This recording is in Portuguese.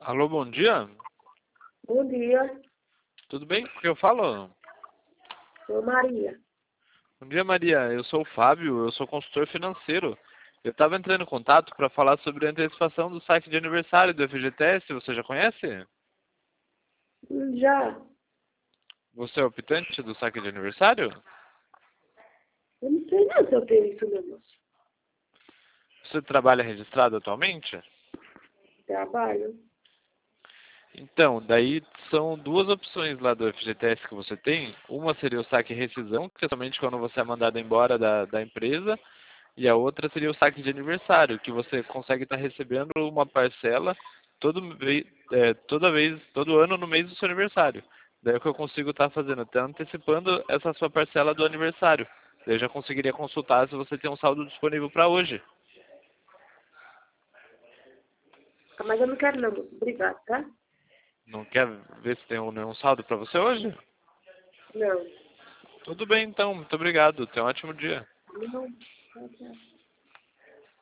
Alô, bom dia. Bom dia, Tudo bem? O que eu falo? sou Maria. Bom dia, Maria. Eu sou o Fábio, eu sou consultor financeiro. Eu estava entrando em contato para falar sobre a antecipação do saque de aniversário do FGTS. Você já conhece? Já, Você é o optante do saque de aniversário? eu não sei não se eu tenho isso, meu moço. Você trabalha registrado atualmente? Trabalho. Então, daí são duas opções lá do FGTS que você tem. Uma seria o saque e rescisão, que é somente quando você é mandado embora da empresa. E a outra seria o saque de aniversário, que você consegue estar recebendo uma parcela toda vez, todo ano no mês do seu aniversário. Daí é o que eu consigo estar fazendo, até antecipando essa sua parcela do aniversário. Daí eu já conseguiria consultar se você tem um saldo disponível para hoje. Ah, mas eu não quero não, moço. Obrigado, tá? Não quer ver se tem nenhum saldo para você hoje? Não. Tudo bem então, muito obrigado. Tenha um ótimo dia. Não. Tchau, tchau.